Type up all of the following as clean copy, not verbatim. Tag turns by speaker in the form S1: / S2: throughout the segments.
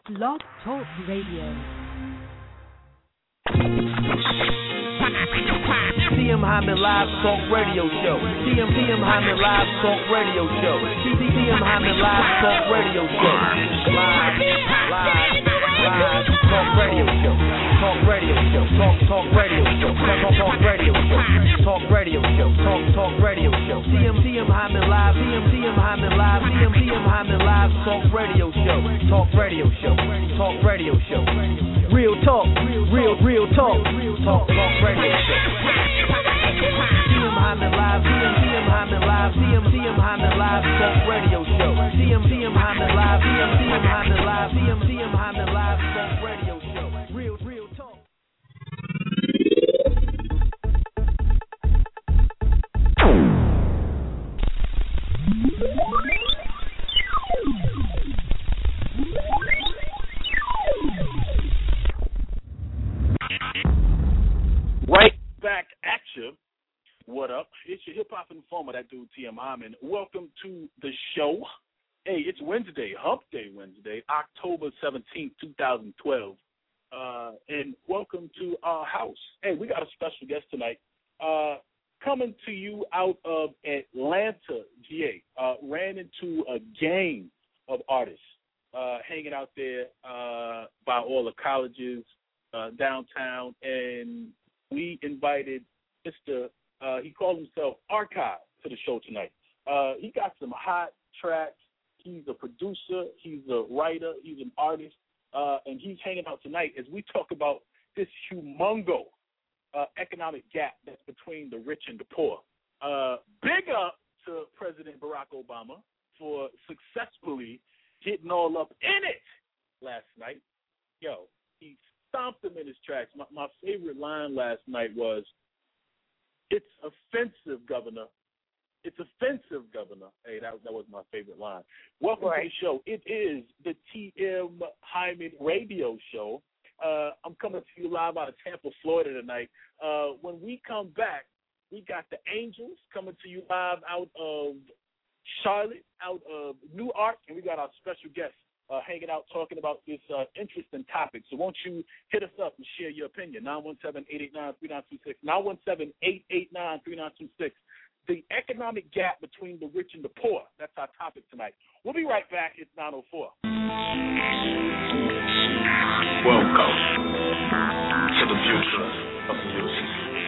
S1: Blog Talk Radio.
S2: TM Hyman Live Talk Radio Show. TM Hyman Live Talk Radio Show. TM Hyman Live Talk Radio Show. Live Talk Radio Show. Talk Radio Show. Talk Radio Show. Talk Radio Show. Talk Radio Show. Talk Radio Show. TM Hyman Live. TM Hyman Live. TM Hyman Live Talk Radio Show. Talk Radio Show. Talk Radio Show. Real talk. Real talk. Talk Radio Show. TM Hyman Live. TM Hyman Live. TM Hyman Live Talk Radio Show. TM Hyman Live. TM Hyman Live. TM Hyman Live Talk Radio Show. Real talk.
S3: Right back at you. What up? It's your hip-hop informer, that dude TM Hyman. Welcome to the show. Hey, it's Wednesday, Hump Day Wednesday, October 17th, 2012. And welcome to our house. Hey, we got a special guest tonight. Coming to you out of Atlanta, GA. Ran into a gang of artists hanging out there by all the colleges downtown, and we invited Mr. He called himself Archive to the show tonight. He got some hot tracks. He's a producer. He's a writer. He's an artist. And he's hanging out tonight as we talk about this humongo economic gap that's between the rich and the poor. Big up to President Barack Obama for successfully getting all up in it last night. Yo, he stomped him in his tracks. My favorite line last night was, "It's offensive, Governor. It's offensive, Governor." Hey, that was my favorite line. Welcome to the show. It is the TM Hyman Radio Show. I'm coming to you live out of Tampa, Florida tonight. When we come back, we got the Angels coming to you live out of Charlotte, out of Newark, and we got our special guest hanging out talking about this interesting topic. So won't you hit us up and share your opinion? 917-889-3926. 917-889-3926. The economic gap between the rich and the poor. That's our topic tonight. We'll be right back. It's 9:04.
S4: Welcome to the future of music.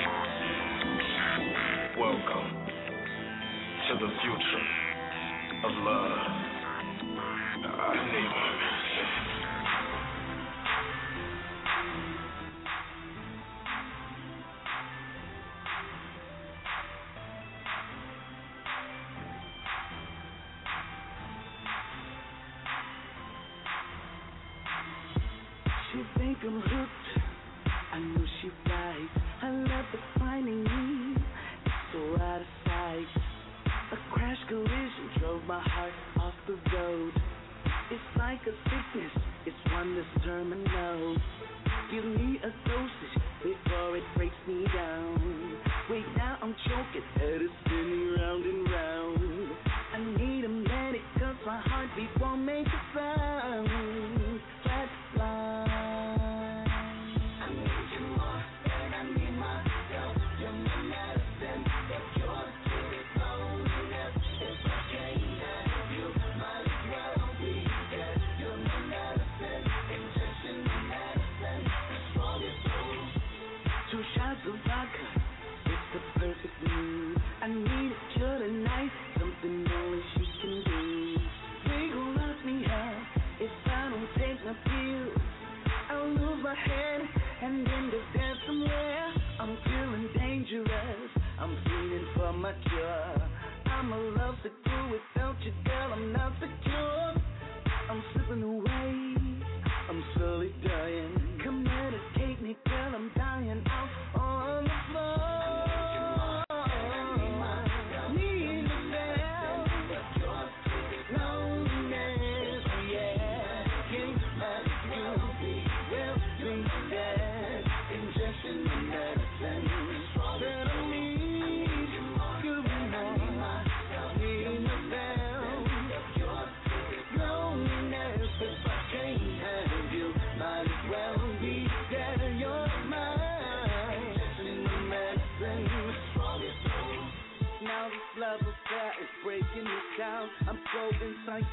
S4: Welcome to the future of love. I need my music.
S5: She think I'm hooked, I know she right. I love the finding me, it's so out of sight. A crash collision drove my heart off the road. It's like a sickness, it's one that's terminal. Give me a dosage before it breaks me down. Wait, now I'm choking, head is spinning round and round. I need a medic, cause my heartbeat won't make a sound. Flat line. I need a cure tonight, something only she can do. They gon' lock me up if I don't take my pills. I'll lose my head and end up dead somewhere. I'm feeling dangerous, I'm feeling for my cure. I'm a love to do without you, girl, I'm not secure. I'm slipping away, I'm slowly dying. Come medicate me, girl, I'm dying out on the floor. Loneliness is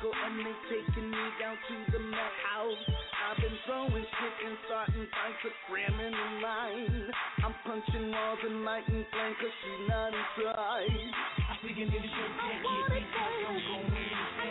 S5: circle and they taking me down to the Met House. I've been throwing shit and starting fights with cramming in line. I'm punching walls and lighting flames cause she's not inside. I think you need to show me that kid, don't go in.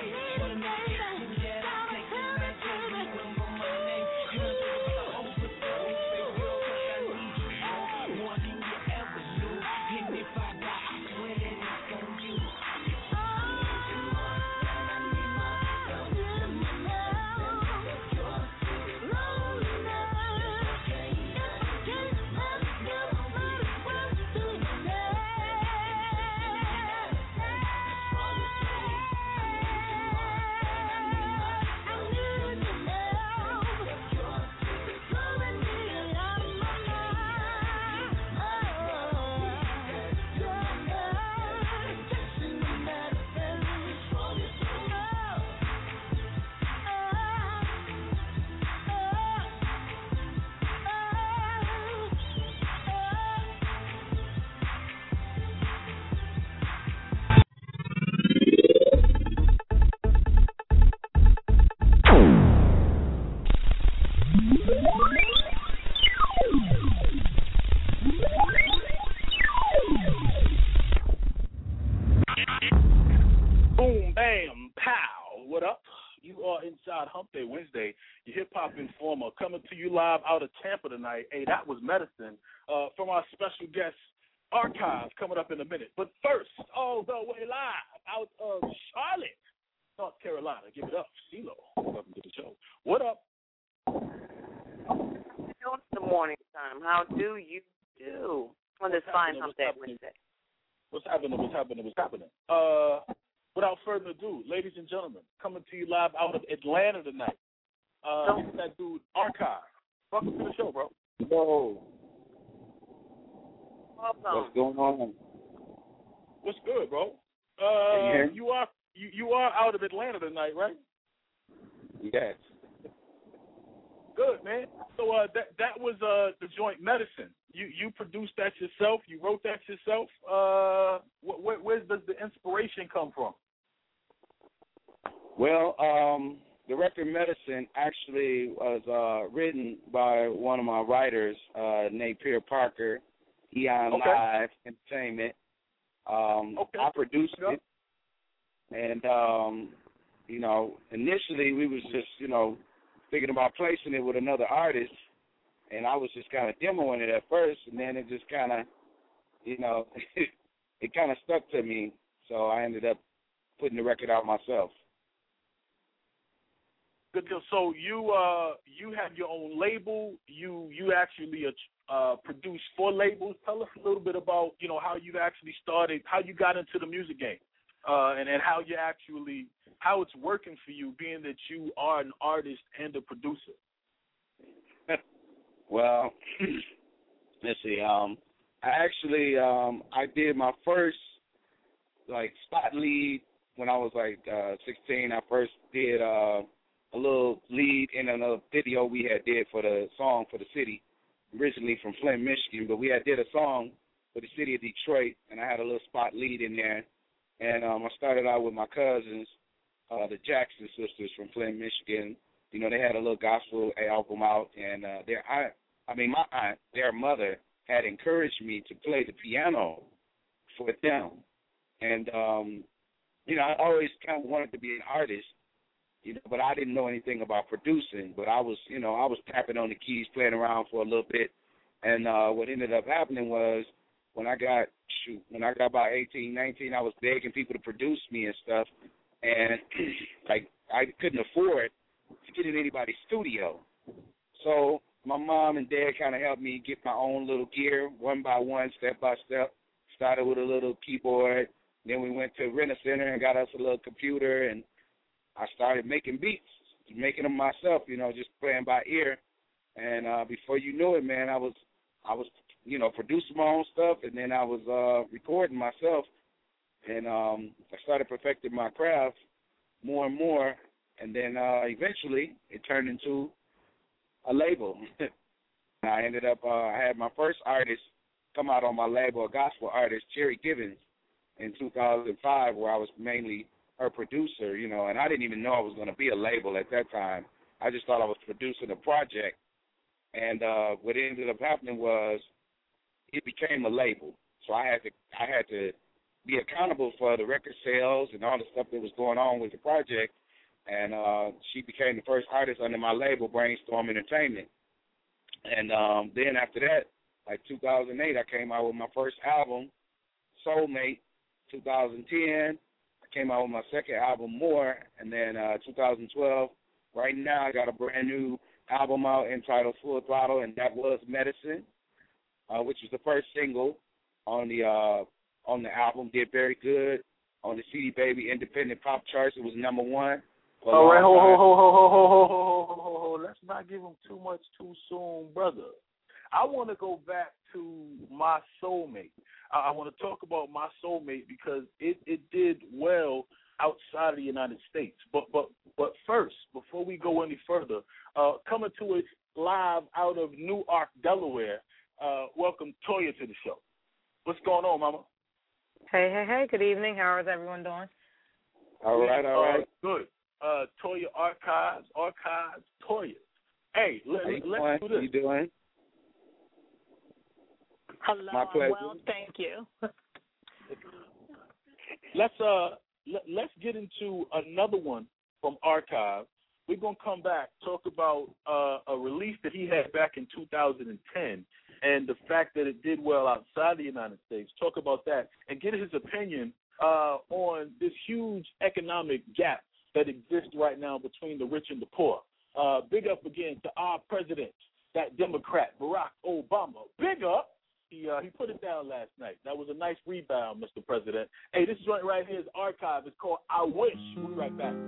S3: Hump Day Wednesday, your hip-hop informer, coming to you live out of Tampa tonight. Hey, that was Medicine from our special guest, Archive, coming up in a minute. But first, all the way live out of Charlotte, North Carolina. Give it up, CeeLo. Welcome to the show. What up?
S6: It's the morning time. How do you do on this fine Hump Day Wednesday?
S3: What's happening? Without further ado, ladies and gentlemen, coming to you live out of Atlanta tonight. That dude, Archive. Welcome to the show, bro.
S7: Whoa.
S6: Welcome.
S7: What's going on?
S3: What's good, bro? You are out of Atlanta tonight, right?
S7: Yes.
S3: Good, man. So that was the joint Medicine. You produced that yourself. You wrote that yourself. Where does the inspiration come from?
S7: Well, the record Medicine actually was written by one of my writers named Pierre Parker, Eon Live Entertainment. I produced it, and initially we was just thinking about placing it with another artist, and I was just kind of demoing it at first, and then it just kind of, it kind of stuck to me, so I ended up putting the record out myself.
S3: Good deal. So you have your own label. You actually produce for labels. Tell us a little bit about how you actually started, how you got into the music game, and how it's working for you, being that you are an artist and a producer.
S7: Well, let's see. I actually I did my first spot lead when I was 16. I first did a little lead in another video we had did for the song for the city, originally from Flint, Michigan. But we had did a song for the city of Detroit, and I had a little spot lead in there. And I started out with my cousins, the Jackson sisters from Flint, Michigan. They had a little gospel album out, and my aunt, their mother, had encouraged me to play the piano for them. And, I always kind of wanted to be an artist, but I didn't know anything about producing. But I was tapping on the keys, playing around for a little bit. And what ended up happening was when I got about 18, 19, I was begging people to produce me and stuff. And, I couldn't afford to get in anybody's studio. So my mom and dad kind of helped me get my own little gear, one by one, step by step. Started with a little keyboard. Then we went to Rent-A-Center and got us a little computer, and I started making beats, making them myself, just playing by ear. And before you knew it, man, I was producing my own stuff, and then I was recording myself. And I started perfecting my craft more and more. And then eventually it turned into a label. I ended up, I had my first artist come out on my label, a gospel artist, Cherry Givens, in 2005, where I was mainly her producer, you know, and I didn't even know I was going to be a label at that time. I just thought I was producing a project. And what ended up happening was it became a label. So I had to be accountable for the record sales and all the stuff that was going on with the project. And she became the first artist under my label, Brainstorm Entertainment. And then after that, like 2008, I came out with my first album, Soulmate. 2010, I came out with my second album, More. And then 2012, right now I got a brand new album out entitled Full Throttle, and that was Medicine, which was the first single on the album. Did very good on the CD Baby Independent Pop charts. It was number one.
S3: All right, hold. Let's not give him too much too soon, brother. I want to go back to My Soulmate. I want to talk about My Soulmate because it did well outside of the United States. But first, before we go any further, coming to us live out of Newark, Delaware, welcome Toya to the show. What's going on, Mama?
S8: Hey. Good evening. How is everyone doing?
S7: All right.
S3: Good. Toya Archives, Toya. Hey, let's do this.
S7: How you doing?
S8: Hello.
S7: My pleasure.
S8: Well, thank you.
S3: Let's get into another one from Archive. We're gonna come back, talk about a release that he had back in 2010, and the fact that it did well outside the United States. Talk about that and get his opinion on this huge economic gap that exists right now between the rich and the poor. Big up again to our president, that Democrat, Barack Obama. Big up. He put it down last night. That was a nice rebound, Mr. President. Hey, this joint right here is Archive. It's called I Wish. We'll be right back.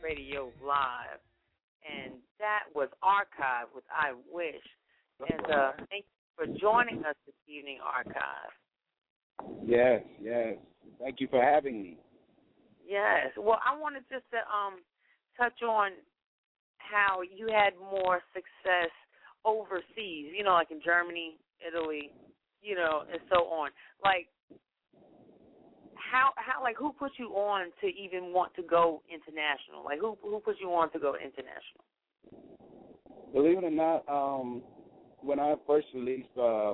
S6: Radio Live, and that was Archive with I Wish. And thank you for joining us this evening, Archive.
S7: Yes, yes. Thank you for having me.
S6: Yes. Well, I wanted just to touch on how you had more success overseas, you know, like in Germany, Italy, you know, and so on. Like, how, like, who put you on to even want to go international? Like, who put you on to go international?
S7: Believe it or not, when I first released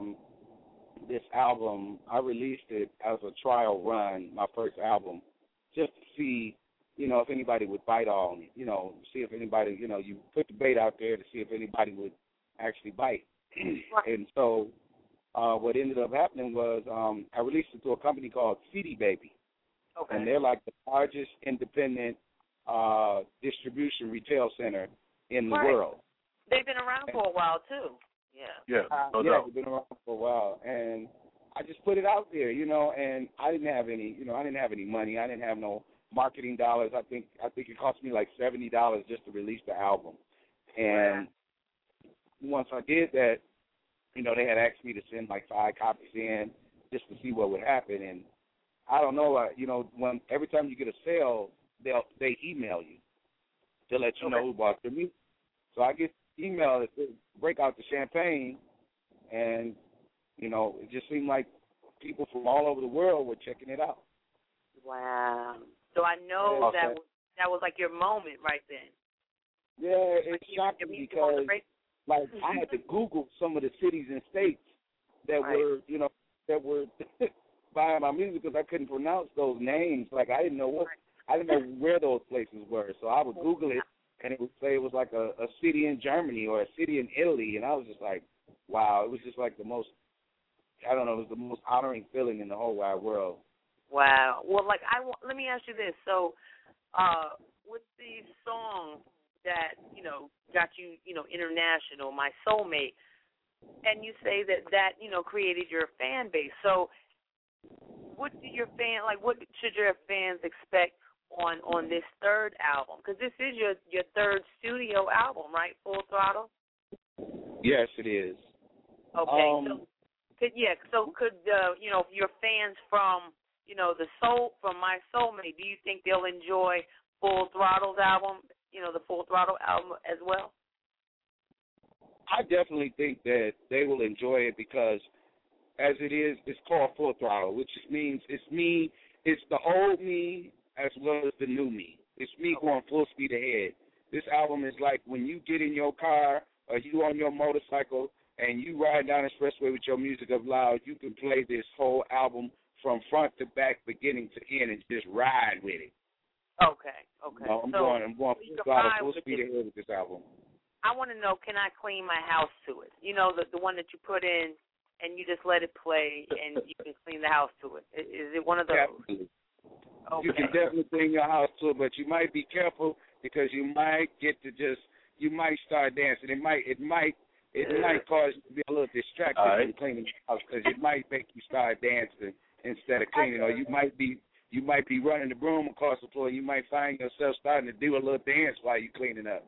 S7: this album, I released it as a trial run, my first album, just to see, you know, if anybody would bite on it, you know, see if anybody, you know, you put the bait out there to see if anybody would actually bite. And so what ended up happening was I released it to a company called CD Baby.
S6: Okay.
S7: And they're like the largest independent distribution retail center in the world.
S6: They've been around for a while, too.
S3: Yeah,
S7: they've been around for a while. And I just put it out there, you know, and I didn't have any money. I didn't have no marketing dollars. I think it cost me like $70 just to release the album. And once I did that, you know, they had asked me to send like 5 copies in just to see what would happen. And I don't know, you know, every time you get a sale, they email you to let you know who bought your music. So I get email that says break out the champagne, and you know, it just seemed like people from all over the world were checking it out.
S6: Wow. So I know that was like your moment right then.
S7: Yeah, it shocked me because like I had to Google some of the cities and states that were, you know, that were buying my music because I couldn't pronounce those names. Like I didn't know where those places were. So I would Google it, and it would say it was like a city in Germany or a city in Italy, and I was just like, wow, it was just like the most, I don't know, it was the most honoring feeling in the whole wide world.
S6: Wow. Well, like, let me ask you this. So, with the song that, you know, got you, you know, international, My Soulmate, and you say that, you know, created your fan base. So, what should your fans expect on this third album? Because this is your third studio album, right? Full Throttle?
S7: Yes, it is.
S6: Okay. So could you know, your fans from, you know, from My Soulmate, do you think they'll enjoy Full Throttle's album, you know, the Full Throttle album as well?
S7: I definitely think that they will enjoy it because, as it is, it's called Full Throttle, which just means it's me, it's the old me as well as the new me. It's me going full speed ahead. This album is like when you get in your car or you on your motorcycle and you ride down the expressway with your music up loud, you can play this whole album from front to back, beginning to end, and just ride with it.
S6: Okay.
S7: No, I'm going full speed ahead with this album.
S6: I want to know, can I clean my house to it? You know, the one that you put in and you just let it play and you can clean the house to it. Is it one of those?
S7: Absolutely.
S6: Okay.
S7: You can definitely clean your house to it, but you might be careful because you might you might start dancing. It might cause you to be a little distracted from cleaning your house because it might make you start dancing instead of cleaning, or you might be running the broom across the floor. You might find yourself starting to do a little dance while you're cleaning up.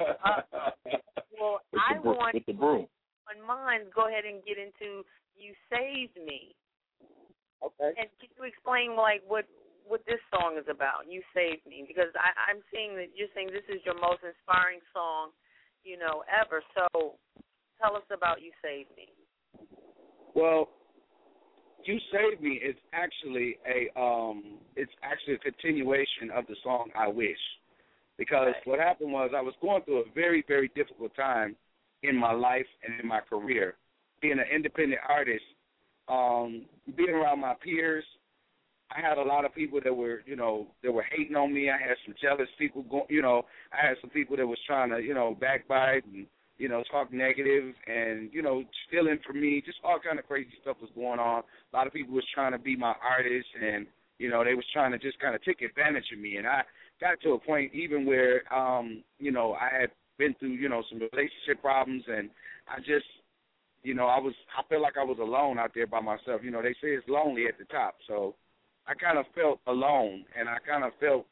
S6: Well, I want with the broom. On mine, go ahead and get into You Saved Me.
S7: Okay.
S6: And can you explain like what this song is about? You Saved Me, because I'm seeing that you're saying this is your most inspiring song, you know, ever. So tell us about You Saved Me.
S7: Well, You Saved Me is actually a continuation of the song I Wish. Because what happened was I was going through a very, very difficult time in my life and in my career. Being an independent artist, being around my peers, I had a lot of people that were hating on me. I had some jealous people I had some people that was trying to, backbite and, talk negative and, stealing from me. Just all kind of crazy stuff was going on. A lot of people was trying to be my artist and, they was trying to just kind of take advantage of me. And I got to a point even where, I had been through, some relationship problems, and I just, I felt like I was alone out there by myself. They say it's lonely at the top. So I kind of felt alone, and I kind of felt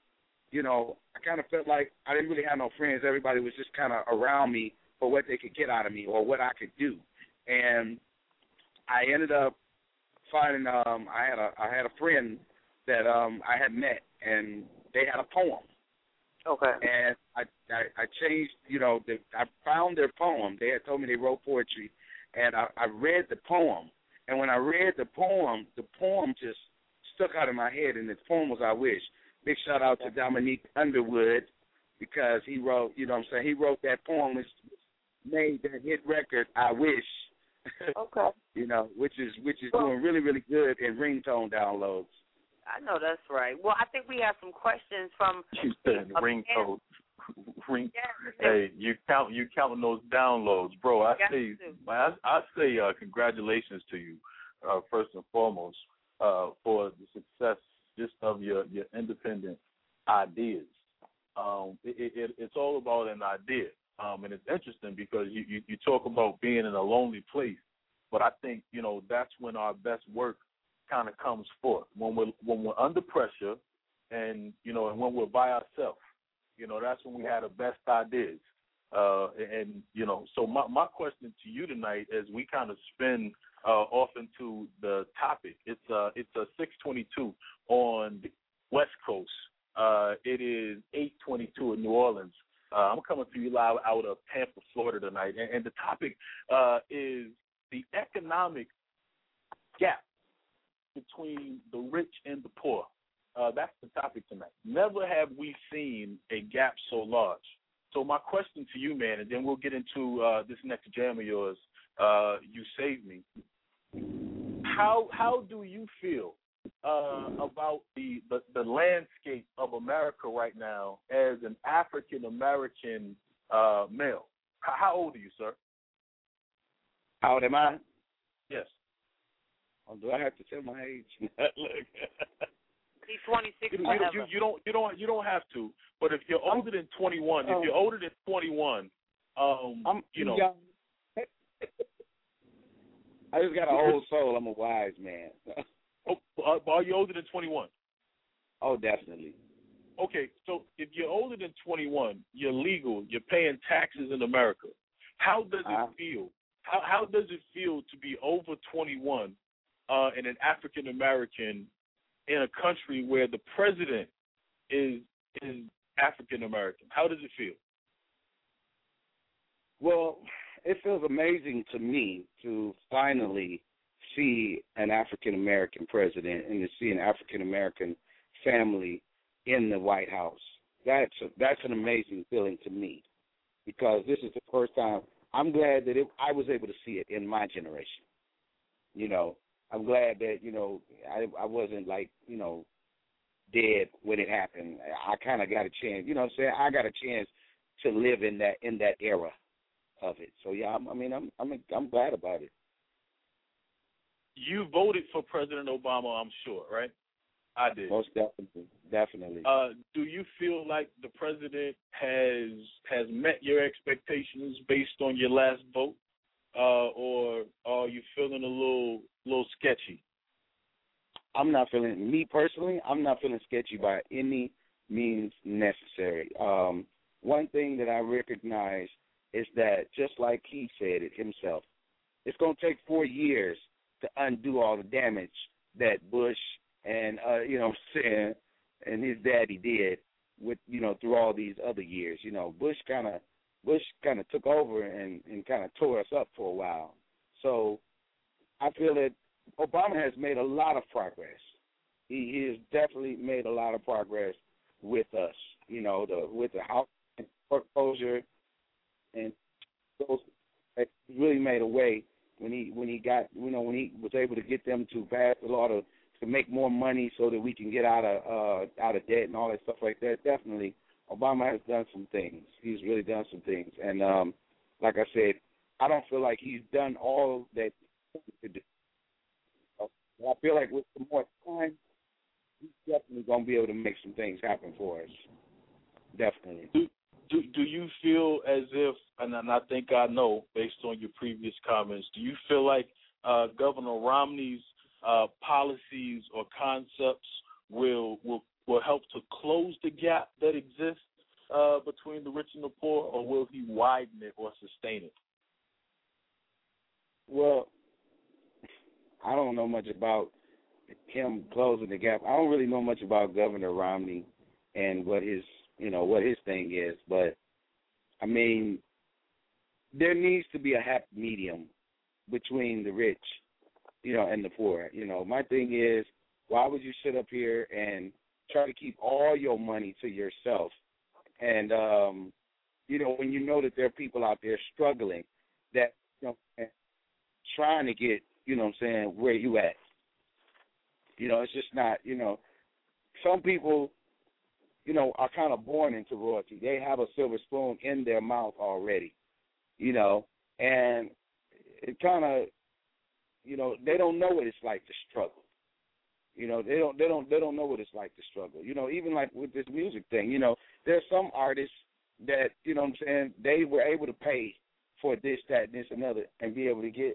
S7: you know, I kind of felt like I didn't really have no friends. Everybody was just kind of around me for what they could get out of me or what I could do. And I ended up finding I had a friend that I had met, and they had a poem.
S6: Okay.
S7: And I changed, you know, I found their poem. They had told me they wrote poetry, and I read the poem. And when I read the poem just stuck out in my head, and the poem was I Wish. Big shout out to Dominique Underwood, because he wrote, you know what I'm saying, he wrote that poem, which made that hit record, I Wish.
S6: Okay.
S7: You know, which is doing really, really good in ringtone downloads.
S6: I know that's right. Well, I think we have some questions from.
S3: You said ringtone. Hey, you counting those downloads, bro? I say congratulations to you, first and foremost, for the success just of your independent ideas. It's all about an idea, and it's interesting because you talk about being in a lonely place, but I think, you know, that's when our best work kind of comes forth, when we're under pressure, and, you know, and when we're by ourselves. You know, that's when we have the best ideas. And you know, so my question to you tonight, as we kind of spin off into the topic, it's a 6:22 on the West Coast. It is 8:22 in New Orleans. I'm coming to you live out of Tampa, Florida tonight, and the topic is the economic gap between the rich and the poor. That's the topic tonight. Never have we seen a gap so large. So my question to you, man, and then we'll get into this next jam of yours, You Saved Me. How do you feel about the landscape of America right now as an African-American male? How old are you, sir?
S7: How old am I?
S3: Yes.
S7: Oh, do I have to tell my age? Look.
S6: He's 26.
S3: You don't have to. But if you're older than 21,
S7: I'm
S3: you know.
S7: young. I just got a whole soul. I'm a wise man.
S3: Are you older than 21?
S7: Oh, definitely.
S3: Okay, so if you're older than 21, you're legal, you're paying taxes in America. How does it feel? How does it feel to be over 21 and an African American in a country where the president is African American? How does it feel?
S7: Well, it feels amazing to me to finally see an African American president and to see an African American family in the White House. That's an amazing feeling to me, because this is the first time. I'm glad that I was able to see it in my generation. You know, I'm glad that, you know, I wasn't like, you know, dead when it happened. I kind of got a chance. You know what I'm saying? I got a chance to live in that era of it. So yeah, I'm glad about it.
S3: You voted for President Obama, I'm sure, right? I did.
S7: Most definitely.
S3: Do you feel like the president has met your expectations based on your last vote, or are you feeling a little sketchy?
S7: I'm not feeling, me personally, I'm not feeling sketchy by any means necessary. One thing that I recognize is that, just like he said it himself, it's going to take 4 years to undo all the damage that Bush and, you know what I'm saying, and his daddy did with, you know, through all these other years. You know, Bush kind of took over and kind of tore us up for a while. So I feel that Obama has made a lot of progress. He has definitely made a lot of progress with us, you know, with the house foreclosure, and those really made a way when he was able to get them to pass the law to make more money so that we can get out of debt and all that stuff like that. Definitely, Obama has done some things. He's really done some things, and like I said, I don't feel like he's done all that he could do. I feel like with some more time, he's definitely going to be able to make some things happen for us. Definitely.
S3: Do you feel as if, and I think I know based on your previous comments, do you feel like Governor Romney's policies or concepts will will help to close the gap that exists between the rich and the poor, or will he widen it or sustain it?
S7: Well, I don't know much about him closing the gap. I don't really know much about Governor Romney and what his thing is, but I mean, there needs to be a happy medium between the rich, and the poor. My thing is, why would you sit up here and try to keep all your money to yourself? And, when you know that there are people out there struggling that, trying to get, where you at. It's just not, some people, are kind of born into royalty. They have a silver spoon in their mouth already, and it kind of, they don't know what it's like to struggle. They don't know what it's like to struggle. Even like with this music thing, there's some artists that, they were able to pay for this, that, and this, another, and be able to get,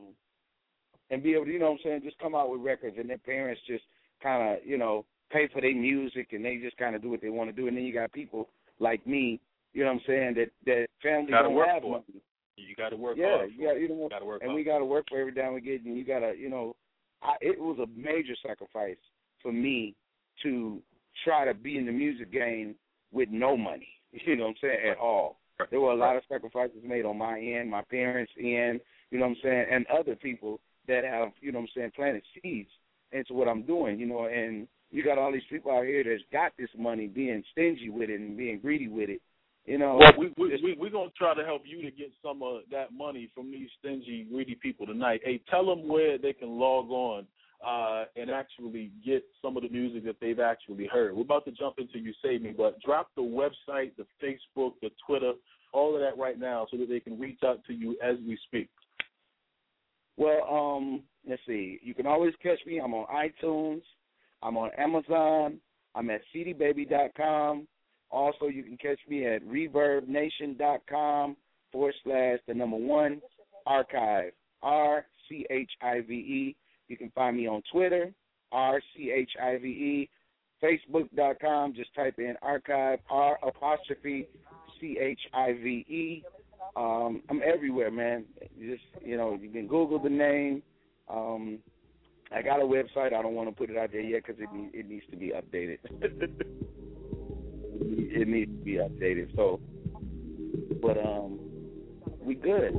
S7: just come out with records, and their parents just kind of, pay for their music, and they just kind of do what they want to do. And then you got people like me, that family don't have money.
S3: You got to work
S7: hard.
S3: Yeah,
S7: you got to work hard. We got to work for every dime we get, and you got to, it was a major sacrifice for me to try to be in the music game with no money, at all. There were a lot of sacrifices made on my end, my parents' end, and other people that have, planted seeds into what I'm doing, and you got all these people out here that's got this money being stingy with it and being greedy with it.
S3: Well, we're going to try to help you to get some of that money from these stingy, greedy people tonight. Hey, tell them where they can log on and actually get some of the music that they've actually heard. We're about to jump into You Save Me, but drop the website, the Facebook, the Twitter, all of that right now so that they can reach out to you as we speak.
S7: Well, let's see. You can always catch me. I'm on iTunes. I'm on Amazon. I'm at cdbaby.com. Also, you can catch me at reverbnation.com/1 archive, RCHIVE. You can find me on Twitter, RCHIVE. Facebook.com, just type in archive, R''CHIVE. I'm everywhere, man. You can Google the name. I got a website. I don't want to put it out there yet because it needs to be updated. It needs to be updated. So, but we good.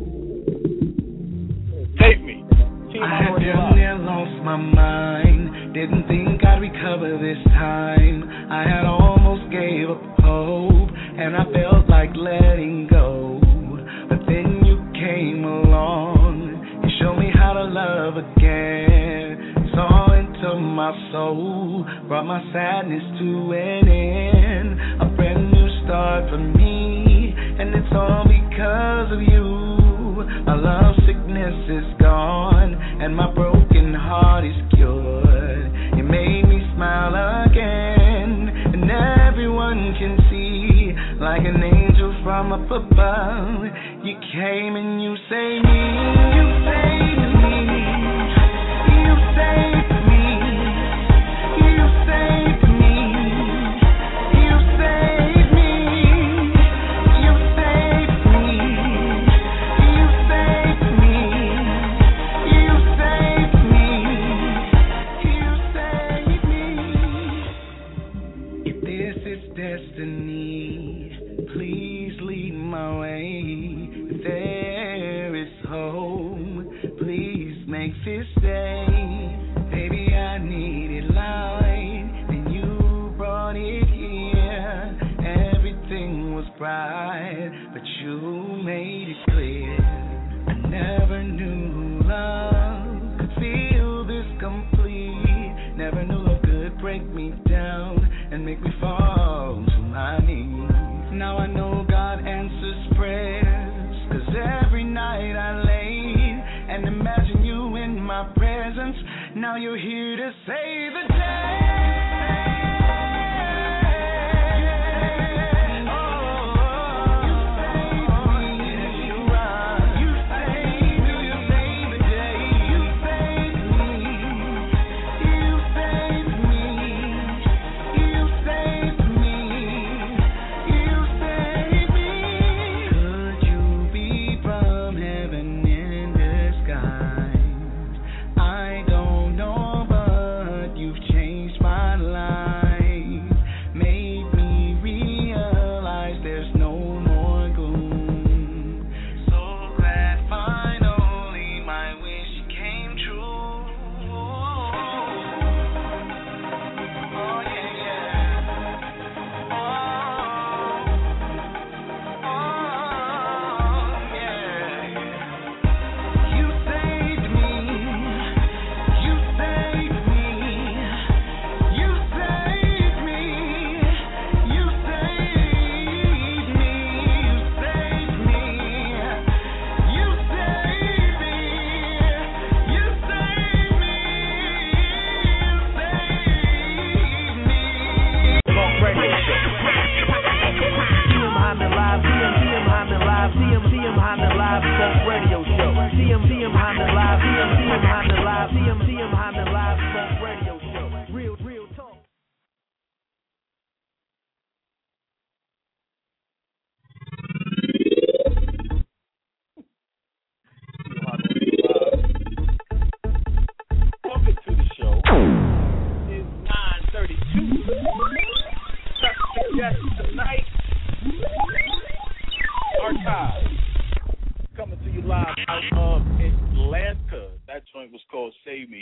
S3: Take me.
S9: I had damn near lost my mind. Didn't think I'd recover this time. I had almost gave up hope, and I felt like letting go. But then you came along and showed me how to love again. Saw into my soul, brought my sadness to an end. A brand new start for me, and it's all because of you. My love sickness is gone, and my broken heart is cured. You made me smile again, and everyone can see, like an angel from up above. You came and you saved me. You saved me. You saved me. You saved me. You saved me. You saved me. You saved me. You saved me. You saved me. If this is destiny, please lead my way. If there is hope, please make this day. Baby, I needed light, and you brought it here. Everything was bright, but you made it clear. I never knew love could feel this complete. Never knew love could break me down and make me fall to my knees. Now I know God answers prayers, 'cause every night I laid and imagine you in my presence. Now you're here to save the day. You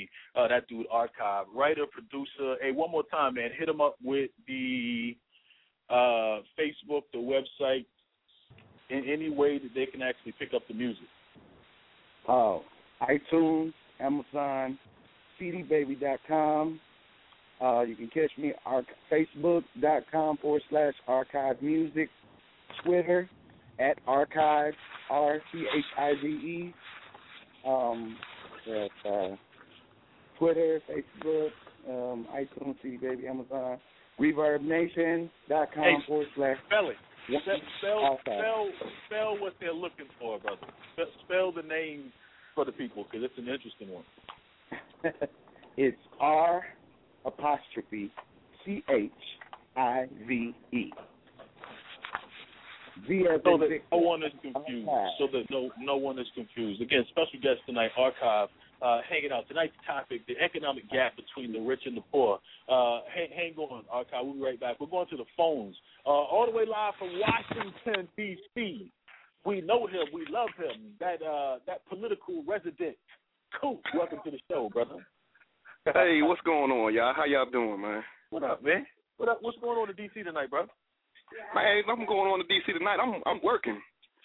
S3: me. That dude, Archive, writer, producer. Hey, one more time, man. Hit him up with the Facebook, the website, in any way that they can actually pick up the music.
S7: iTunes, Amazon, CDBaby.com. You can catch me at Facebook.com/Archive Music, Twitter at Archive, RCHIVE. Twitter, Facebook, iTunes, CDBaby, Amazon, ReverbNation.com /
S3: Spell it. Spell what they're looking for, brother. Spell the name for the people, because it's an interesting one.
S7: It's R''CHIVE.
S3: So that no one is confused. So that no one is confused. Again, special guest tonight, Archive, hanging out. Tonight's topic: the economic gap between the rich and the poor. Hang on, Archive. We'll be right back. We're going to the phones. All the way live from Washington, D.C. We know him. We love him. That political resident. Cool. Welcome to the show, brother.
S10: Hey, what's going on, y'all? How y'all doing, man?
S3: What up, man? What up? What's going on in D.C. tonight, bro?
S10: Man, nothing going on in D.C. tonight. I'm working.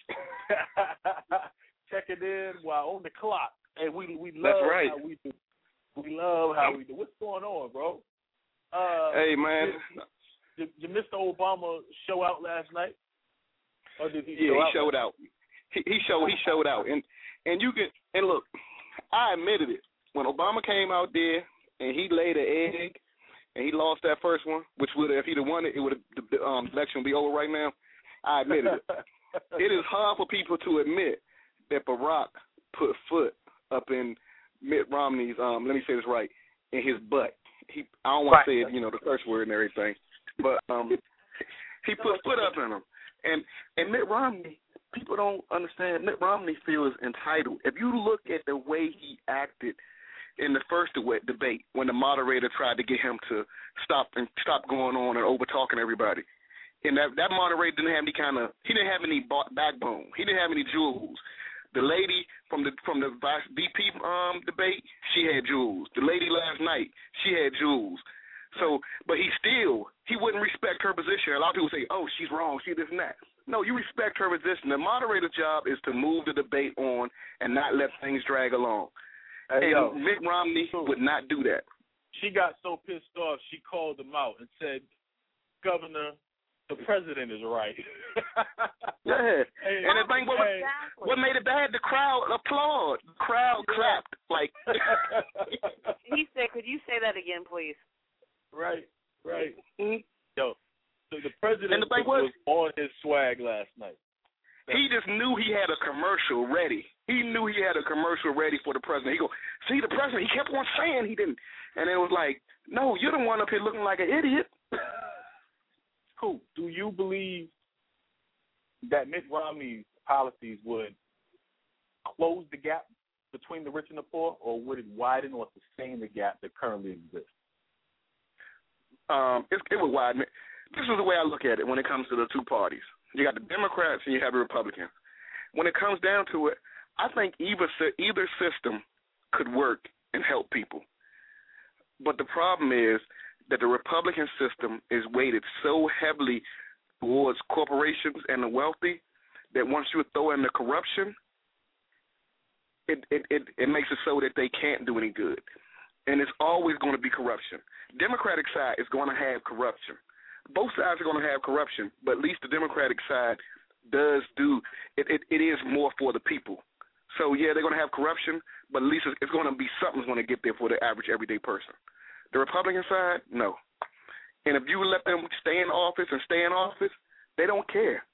S3: Checking in while on the clock. Hey, we love
S10: That's right.
S3: how we do. We love how we do. What's going on, bro?
S10: Hey, man.
S3: Did Mr. Obama show out last night? Or did he
S10: He showed out. He showed out. And look, I admitted it. When Obama came out there and he laid an egg and he lost that first one, which would have, if he'd have won it, the election would be over right now. I admitted it. It is hard for people to admit that Barack put foot up in Mitt Romney's, let me say this right, in his butt. I don't want to say it, the curse word and everything, but he put foot up in him. And Mitt Romney, people don't understand, Mitt Romney feels entitled. If you look at the way he acted in the first debate when the moderator tried to get him to stop going on and over-talking everybody, and that moderator didn't have any backbone. He didn't have any jewels. The lady from the vice VP debate, she had jewels. The lady last night, she had jewels. So, but he wouldn't respect her position. A lot of people say, oh, she's wrong, she this and that. No, you respect her position. The moderator's job is to move the debate on and not let things drag along.
S3: Hey,
S10: and Mitt Romney would not do that.
S3: She got so pissed off, she called him out and said, Governor, the president is right.
S10: Yeah.
S3: Hey,
S10: and the thing, what made it bad? The crowd applauded. The crowd clapped. Like.
S6: He said, could you say that again, please?
S3: Right. Mm-hmm. Yo, so the president
S10: and the thing
S3: was on his swag last night.
S10: He just knew he had a commercial ready. He knew he had a commercial ready for the president. He go, see, the president, he kept on saying he didn't. And it was like, no, you're the one up here looking like an idiot.
S3: Cool. Do you believe that Mitt Romney's policies would close the gap between the rich and the poor, or would it widen or sustain the gap that currently exists?
S10: It would widen it. This is the way I look at it when it comes to the two parties. You got the Democrats and you have the Republicans. When it comes down to it, I think either system could work and help people. But the problem is that the Republican system is weighted so heavily towards corporations and the wealthy that once you throw in the corruption, it makes it so that they can't do any good. And it's always going to be corruption. Democratic side is going to have corruption. Both sides are going to have corruption, but at least the Democratic side does do it. It is more for the people. So, yeah, they're going to have corruption, but at least it's going to be something's going to get there for the average everyday person. The Republican side, no. And if you let them stay in office, they don't care.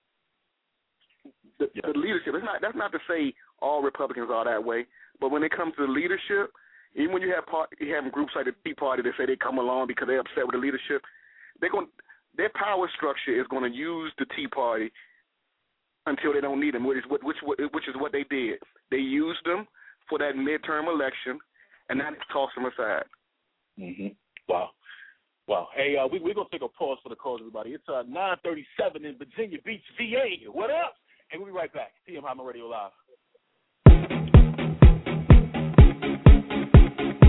S10: The leadership, that's not to say all Republicans are that way, but when it comes to the leadership, even when you have groups like the Tea Party that say they come along because they're upset with the leadership, their power structure is going to use the Tea Party until they don't need them, which is what they did. They used them for that midterm election, and now they tossed them aside.
S3: Mm-hmm. Wow. Hey, we're going to take a pause for the calls, everybody. It's 9:37 in Virginia Beach, VA. What up? And we'll be right back. TM Hyman Radio Live.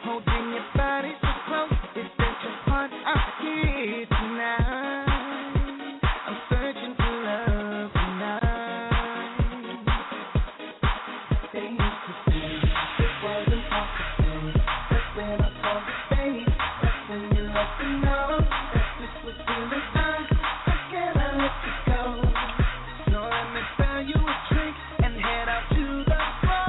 S9: holding your body so close. It's at your heart out here tonight. I'm searching for love tonight. They used to say it wasn't possible. That's when I saw your face. That's when you let me know that this was feeling I can't let you go. So let me buy you a drink and head out to the bar.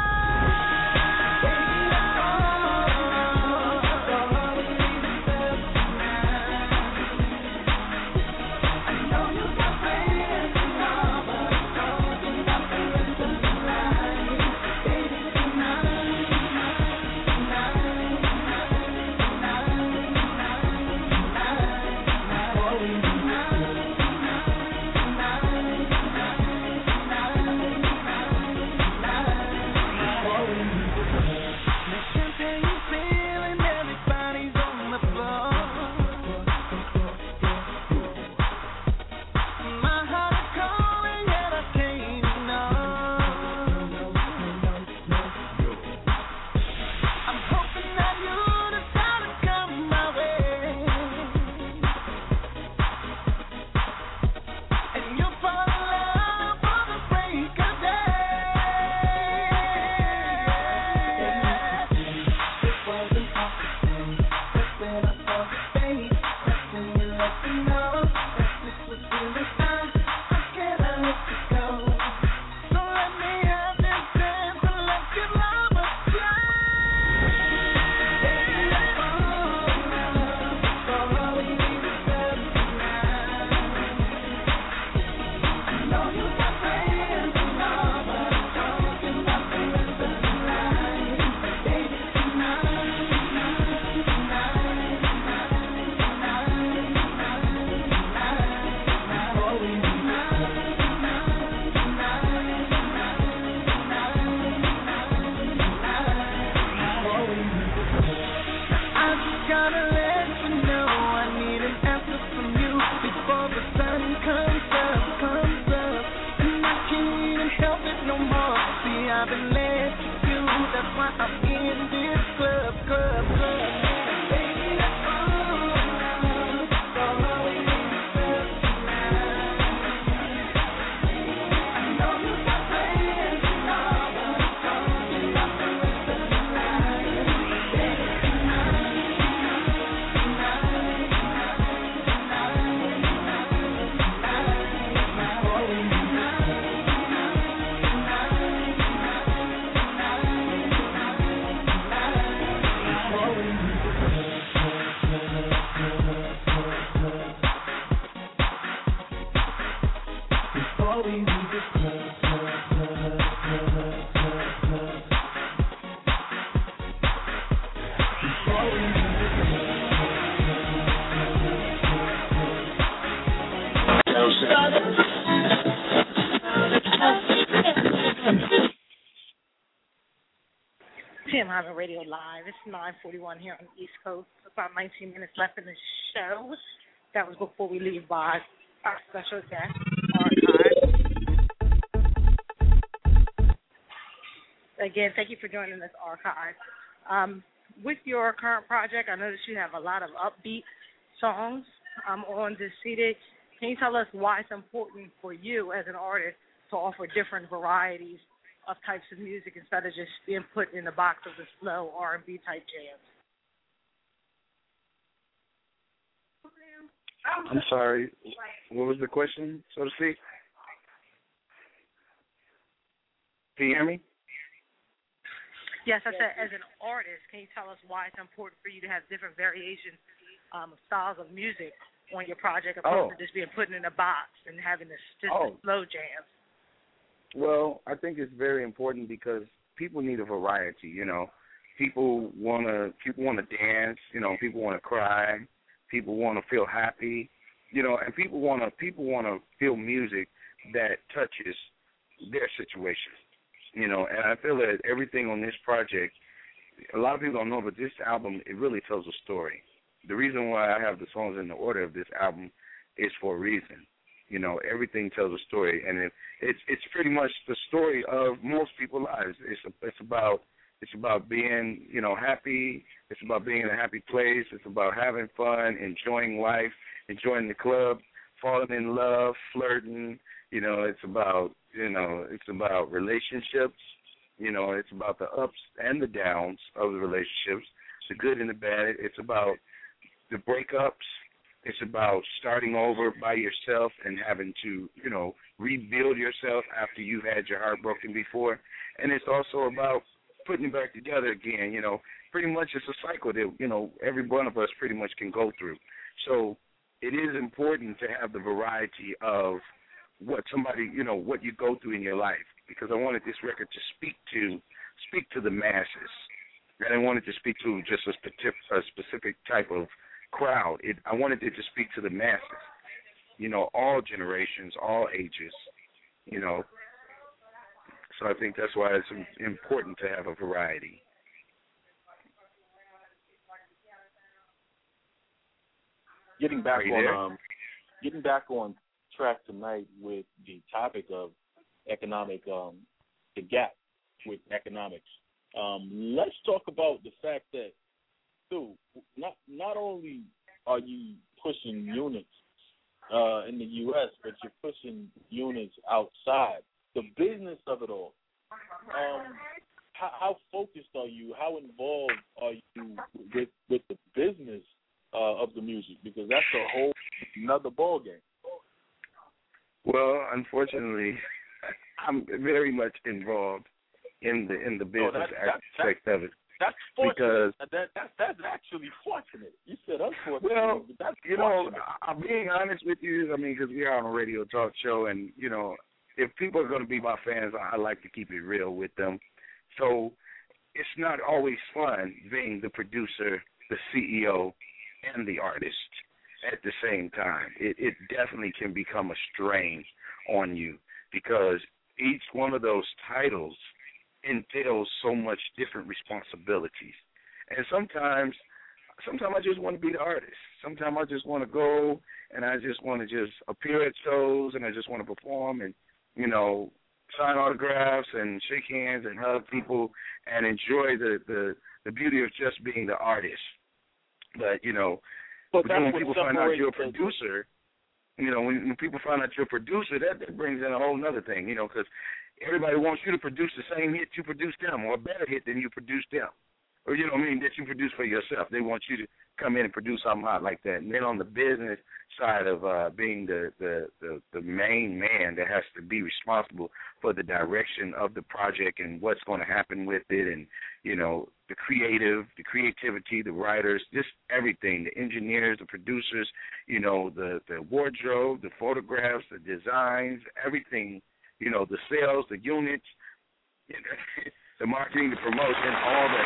S8: TM Hyman Radio Live. It's 9:41 here on the East Coast. About 19 minutes left in the show. That was before we leave by our special guest, Archive. Again, thank you for joining us, Archive. With your current project, I noticed you have a lot of upbeat songs on this CD. Can you tell us why it's important for you as an artist to offer different varieties of types of music instead of just being put in the box of the slow R&B type jams?
S7: I'm sorry. What was the question, so to speak? Can you hear me?
S8: Yes, I said, as an artist, can you tell us why it's important for you to have different variations of styles of music on your project opposed to just being put in a box and having this just slow jams?
S7: Well, I think it's very important because people need a variety, you know. People wanna dance, you know, people wanna cry, people wanna feel happy, you know, and people wanna feel music that touches their situation. You know, and I feel that everything on this project, a lot of people don't know, but this album, it really tells a story. The reason why I have the songs in the order of this album is for a reason. You know, everything tells a story, and it's pretty much the story of most people's lives. It's about
S11: It's about being, happy. It's about being in a happy place. It's about having fun, enjoying life, enjoying the club, falling in love, flirting. It's about, it's about relationships. It's about the ups and the downs of the relationships, the good and the bad. It's about the breakups. It's about starting over by yourself and having to, rebuild yourself after you've had your heart broken before. And it's also about putting it back together again. Pretty much it's a cycle that, every one of us pretty much can go through. So it is important to have the variety of what somebody, what you go through in your life, because I wanted this record to speak to the masses. I didn't want it to speak to just a specific type of crowd. I wanted it to speak to the masses, all generations, all ages, So I think that's why it's important to have a variety.
S3: Getting back on track tonight with the topic of economic, the gap with economics. Let's talk about the fact that, Stu, not only are you pushing units in the U.S., but you're pushing units outside. The business of it all. How focused are you? How involved are you with the business of the music? Because that's a whole another ballgame.
S11: Well, unfortunately, I'm very much involved in the business aspect of it.
S3: That's fortunate. That's actually fortunate. You said unfortunate.
S11: Well,
S3: but that's fortunate.
S11: I'm being honest with you. I mean, because we are on a radio talk show, and if people are going to be my fans, I like to keep it real with them. So it's not always fun being the producer, the CEO, and the artist at the same time. It definitely can become a strain on you, because each one of those titles entails so much different responsibilities. And sometimes I just want to be the artist. Sometimes I just want to go and I just want to just appear at shows and I just want to perform and, sign autographs and shake hands and hug people and enjoy the beauty of just being the artist. But, when people find out you're a producer, when people find out you're a producer, that brings in a whole other thing, because everybody wants you to produce the same hit you produced them, or a better hit than you produced them, or that you produce for yourself. They want you to come in and produce something hot like that. And then on the business side of being the main man that has to be responsible for the direction of the project and what's going to happen with it, and the creativity, the writers, just everything, the engineers, the producers, the wardrobe, the photographs, the designs, everything. The sales, the units, the marketing, the promotion, all that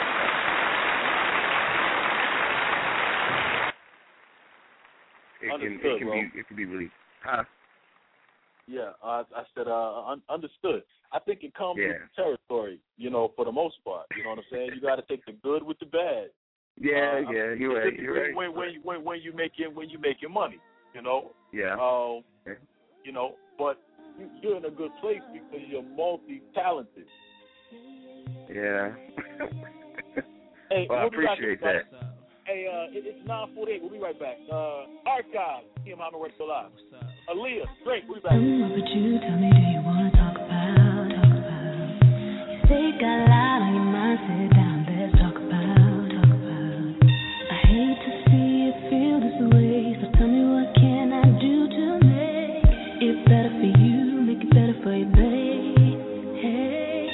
S11: stuff. It can be really,
S3: Yeah, I said understood. I think it comes with the territory, for the most part. You know what I'm saying? You got to take the good with the bad.
S11: Yeah, you're right. You're right.
S3: When you making money,
S11: Yeah.
S3: But you're in a good place because you're multi-talented.
S11: Yeah.
S3: Hey,
S11: well, I appreciate that.
S3: Hey, it's 9:48. We'll be right back. Archive, TM Hyman Radio Live. Aaliyah, Drake, we'll be back.
S12: But you tell me, do you want to talk about? You say you got a lot on your mind, sit down, let's talk about. I hate to see you feel this way, so tell me what can I do to make it better for you, make it better for you, babe. Hey,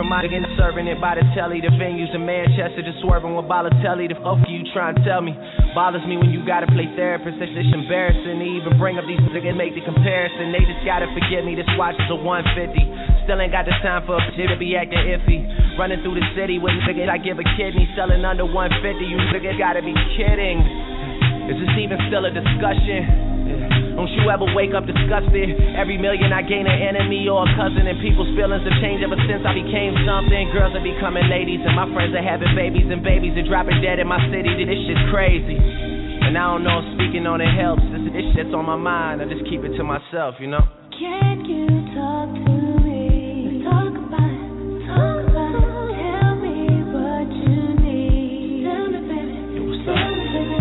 S2: my nigga serving it by the telly. The venues in Manchester just swerving with Balotelli. The fuck you trying to tell me? Bothers me when you gotta play therapist. It's embarrassing to even bring up these niggas and make the comparison. They just gotta forgive me. This watch is a 150. Still ain't got the time for a shit to be acting iffy. Running through the city with niggas I give a kidney. Selling under 150. You niggas gotta be kidding. Is this even still a discussion? Don't you ever wake up disgusted? Every million I gain an enemy or a cousin, and people's feelings have changed ever since I became something. Girls are becoming ladies, and my friends are having babies, and babies are dropping dead in my city. This shit's crazy. And I don't know if speaking on it helps. This shit's on my mind. I just keep it to myself, you know?
S12: Can you talk to me? Talk about it. Talk about it. Tell me what you need. Tell me, baby. Tell me, baby.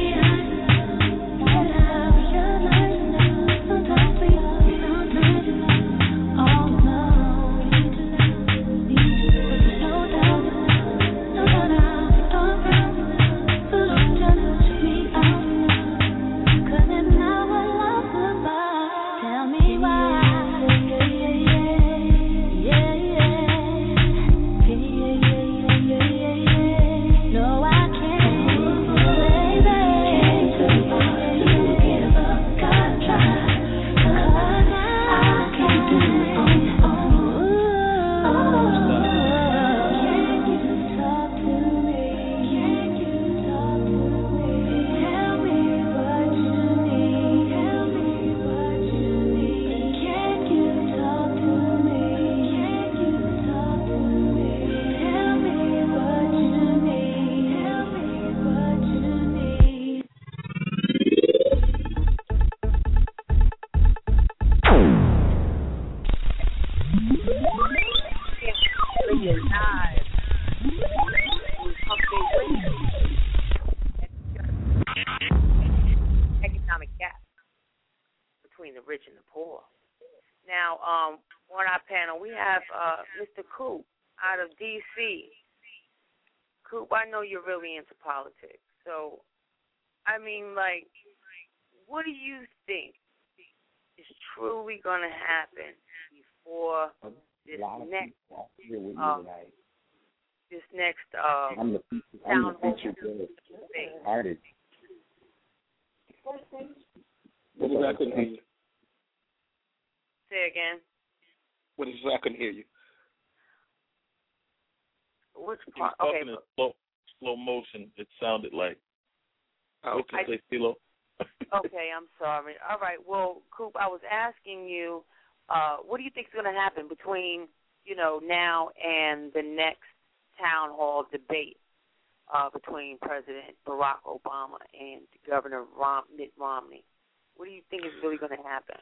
S6: Mr. Coop out of D.C. Coop, I know you're really into politics. So, I mean, like, what do you think is truly going to happen before this next town hall
S7: artist?
S10: I couldn't hear you.
S6: Say again.
S10: What did you say? I couldn't hear you.
S6: Which
S3: part?
S6: Okay.
S3: In slow motion, it sounded like.
S10: Oh,
S3: okay. Say Philo.
S6: Okay, I'm sorry. All right. Well, Coop, I was asking you, what do you think is going to happen between, now and the next town hall debate between President Barack Obama and Governor Mitt Romney? What do you think is really going to happen?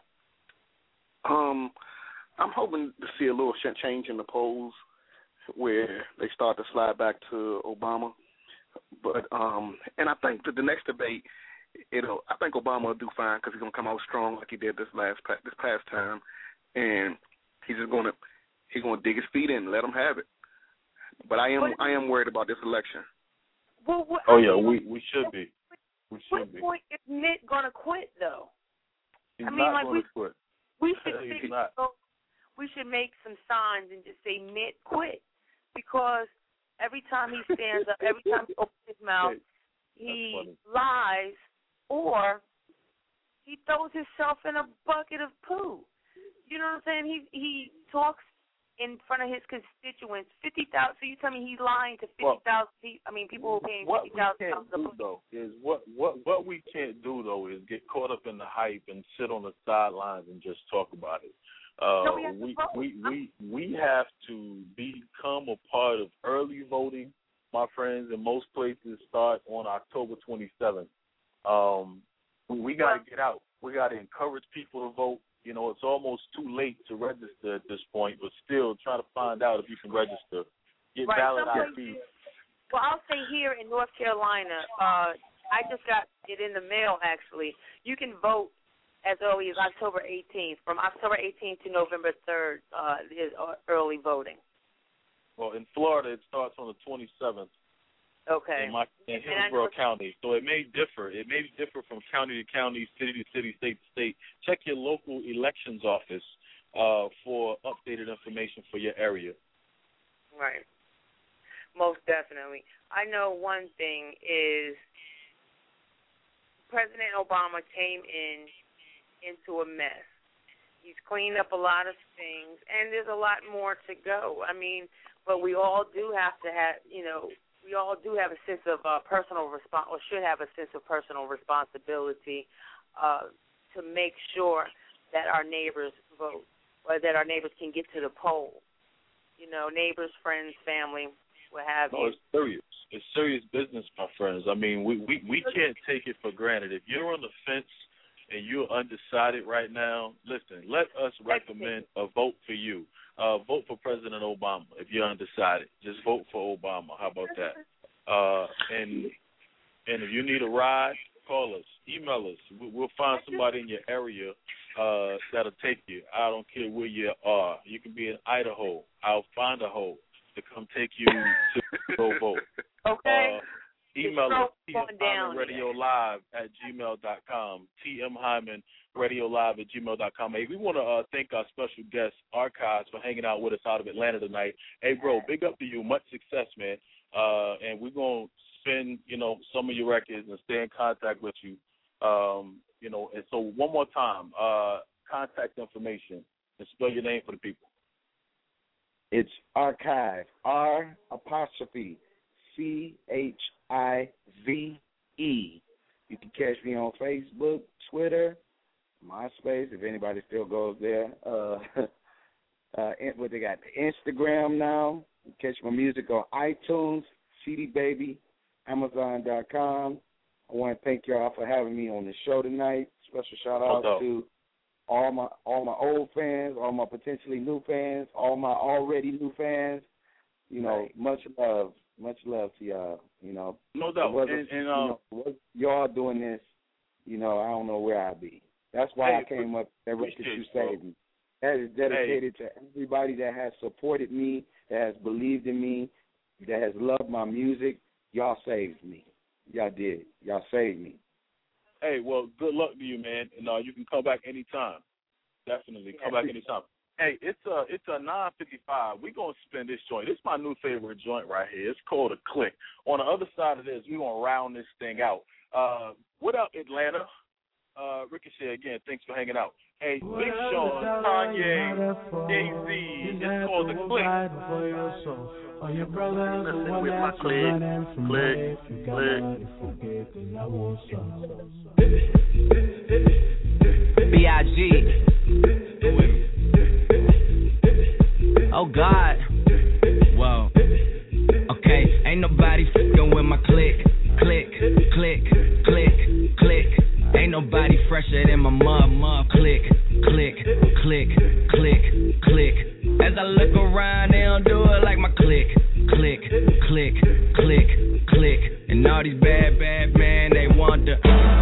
S10: I'm hoping to see a little change in the polls where they start to slide back to Obama. But and I think that the next debate, I think Obama will do fine because he's gonna come out strong like he did this past time, and he's gonna dig his feet in and let him have it. But I am worried about this election.
S6: Well,
S3: we should be.
S6: What point is Mitt gonna quit though?
S3: He's not going to quit.
S6: We should make some signs and just say Mitt quit, because every time he stands up, every time he opens his mouth, he lies or he throws himself in a bucket of poo. You know what I'm saying? He talks in front of his constituents. 50,000. So you tell me he's lying to 50,000 people? I mean, people who are paying $50,000.
S3: What we can't do though is get caught up in the hype and sit on the sidelines and just talk about it. We have to become a part of early voting, my friends, and most places start on October 27th. We got to get out. We got to encourage people to vote. It's almost too late to register at this point, but still try to find out if you can register. Get valid ID.
S6: Well, I'll say here in North Carolina, I just got it in the mail, actually. You can vote as early as October 18th. From October 18th to November 3rd is early voting.
S3: Well, in Florida, it starts on the 27th.
S6: Okay.
S3: In Hillsborough County. So it may differ. It may differ from county to county, city to city, state to state. Check your local elections office for updated information for your area.
S6: Right. Most definitely. I know one thing is President Obama came into a mess. He's cleaned up a lot of things, and there's a lot more to go. I mean, but we all do have to have, we all do have a sense of personal or should have a sense of personal responsibility to make sure that our neighbors vote, or that our neighbors can get to the poll. Neighbors, friends, family, what have you.
S13: It's serious. It's serious business, my friends. I mean, we can't take it for granted. If you're on the fence and you're undecided right now, listen, let us recommend a vote for you. Vote for President Obama if you're undecided. Just vote for Obama. How about that? And if you need a ride, call us, email us. We'll find somebody in your area that'll take you. I don't care where you are. You can be in Idaho. I'll find a hoe to come take you to go vote.
S6: Okay.
S13: Email us, tmhymanradiolive@gmail.com, tmhymanradiolive@gmail.com. Hey, we want to thank our special guest, Archives, for hanging out with us out of Atlanta tonight. Hey, bro, big up to you. Much success, man. And we're going to spin, some of your records and stay in contact with you. And so one more time, contact information, and spell your name for the people.
S11: It's Archive, R''CHIVE. You can catch me on Facebook, Twitter, MySpace, if anybody still goes there. What they got? Instagram now. You can catch my music on iTunes, CD Baby, Amazon.com. I want to thank y'all for having me on the show tonight. Special shout out to all my old fans, all my potentially new fans, all my already new fans. Much love to y'all.
S13: No doubt.
S11: Was y'all doing this, I don't know where I'd be. That's why I came up. That record you saved me. That is dedicated to everybody that has supported me, that has believed in me, that has loved my music. Y'all saved me. Y'all did. Y'all saved me.
S13: Hey, well, good luck to you, man. And you can come back anytime. Definitely come back anytime. Hey, it's a 9:55. We're going to spin this joint. This is my new favorite joint right here. It's called a Click. On the other side of this, we're going to round this thing out. What up, Atlanta? Ricochet, again, thanks for hanging out. Hey, Big Sean, Kanye, Jay-Z, it's called a Click.
S9: All your brothers the one that's running from life. You got money, forget and I want some.
S2: B.I.G. Oh God. Whoa. Okay, ain't nobody fucking with my click. Click, click, click, click. Ain't nobody fresher than my mom. Click, click, click, click, click. As I look around, they don't do it like my click. Click, click, click, click. And all these bad men, they want the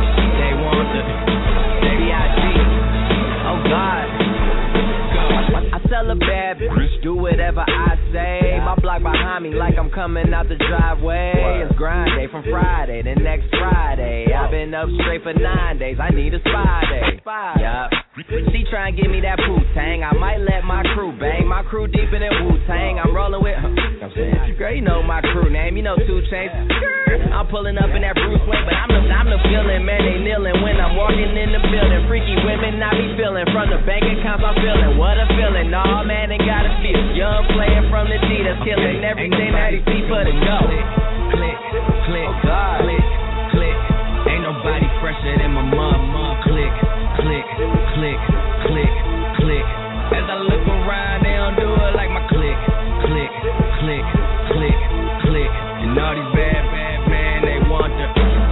S2: B.I.G. Oh God. I tell a bad bitch, do whatever I say. My block behind me like I'm coming out the driveway. It's grind day from Friday to next Friday. I've been up straight for 9 days. I need a spy day. Yup. She try and give me that Wu-Tang. I might let my crew bang. My crew deeper than Wu-Tang. I'm rolling with I'm saying, girl, you know my crew name. You know 2 Chainz. I'm pulling up in that Bruce Wayne, but I'm the feeling, man. They kneeling when I'm walking in the building. Freaky women I be feeling from the bank accounts. I'm feeling what a feeling. Nah, man, ain't gotta feel. Young player from the D that's killing everything that he see for the go. Click, click, click, click. Ain't nobody fresher than my mom. Click, click, click, click, click. As I look around, they don't do it like my click, click, click, click, click. And all these bad men, they want the.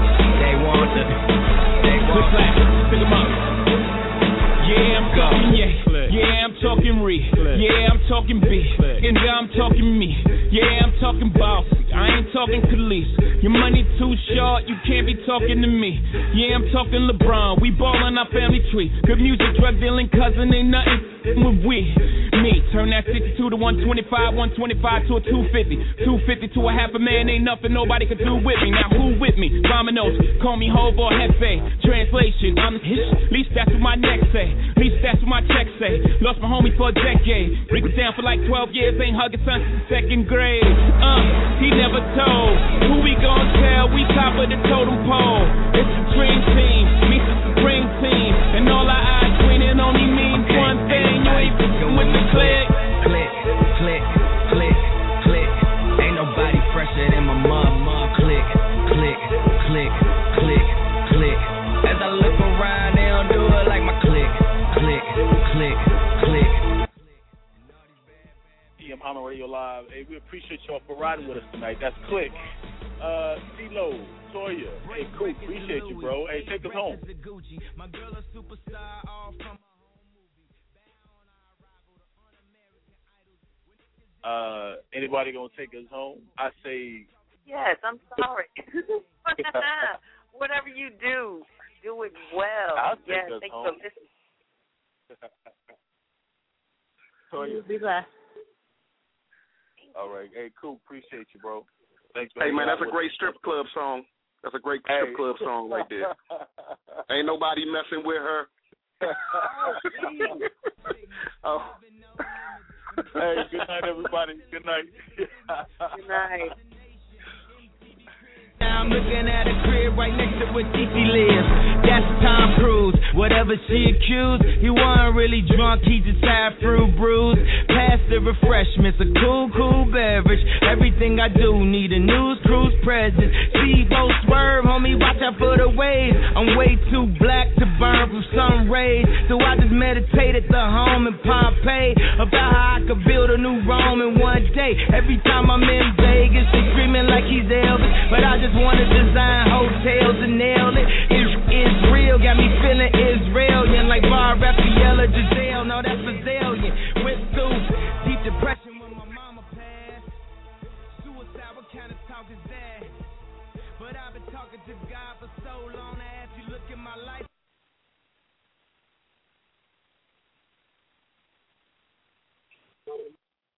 S2: Pick 'em up. Yeah, I'm talking yeah, I'm talking yeah, I'm talking B, and I'm talking me. Yeah, I'm talking boss. I ain't talking Khalees. Your money too short, you can't be talking to me. Yeah, I'm talking LeBron. We ballin' our family tree. Good music, drug dealing cousin ain't nothing.
S14: with me. Turn that 62 to 125, 125 to a 250, 250 to a half a man. Ain't nothing nobody could do with me. Now who with me? Ramanos, call me Hov or Hefe. Translation, I'm his. Least that's what my neck say. Least that's what my check say. Lost my homie for a decade. Break it down for like 12 years. Ain't hugging son since second grade. He never told. Who we gon' tell? We top of the totem pole. It's the dream team. Meets the supreme team. And all our eyes twinning only means one thing. You ain't f***ing with the click.
S9: Click, click, click, click. Ain't nobody fresher than my mom. Click, click, click, click, click. As I look around, they don't do it like my click, click, click, click.
S3: TM Hyman Radio Live. Hey, we appreciate y'all for riding with us tonight. That's Click. CeeLo, Toya. Hey, cool. Appreciate you, bro. Hey, take us home. Anybody gonna take us home? I say
S6: yes. I'm sorry. Whatever you do it well.
S3: I'll take
S6: yes,
S3: us
S6: thank
S3: home.
S6: you.
S3: Toya.
S8: Be blessed.
S3: All right. Hey, cool. Appreciate you, bro. Thanks.
S10: Hey, man, that's a great strip club song. That's a great strip club song right there. Ain't nobody messing with her.
S3: Oh. Hey, good night, everybody. Good night.
S6: Good night.
S9: I'm looking at a crib right next to where Titi lives. That's Tom Cruise. Whatever she accused, he wasn't really drunk, he just had fruit brews. Pass the refreshments, a cool, cool beverage. Everything I do need a news cruise present. Seaboat swerve, homie, watch out for the waves. I'm way too black to burn from sun rays, so I just meditate at the home in Pompeii about how I could build a new Rome in one day. Every time I'm in Vegas, they screaming like he's Elvis, but I just wanna design hotels and nail it. It's real, got me feeling Israelian like Bar Raphael or Giselle. No, that's Brazilian. Went through deep depression when my mama passed. Suicide, what kind of talk is that? But I've been talking to God for so long. I asked you, look at my life.